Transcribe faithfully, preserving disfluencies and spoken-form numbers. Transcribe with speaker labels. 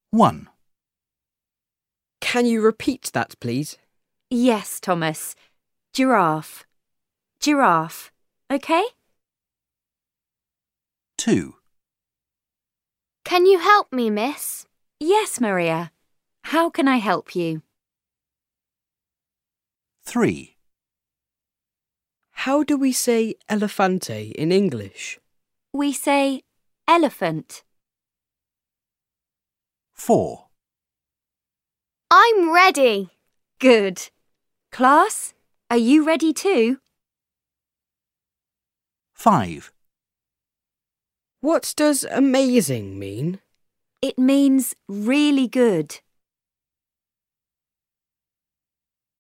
Speaker 1: one.
Speaker 2: Can you repeat that, please?
Speaker 3: Yes, Thomas. Giraffe. Giraffe. OK?
Speaker 1: two.
Speaker 4: Can you help me, miss?
Speaker 3: Yes, Maria. How can I help you?
Speaker 1: three.
Speaker 2: How do we say elefante in English?
Speaker 3: We say elephant.
Speaker 1: four.
Speaker 4: I'm ready.
Speaker 3: Good. Class, are you ready too?
Speaker 1: five.
Speaker 2: What does amazing mean?
Speaker 3: It means really good.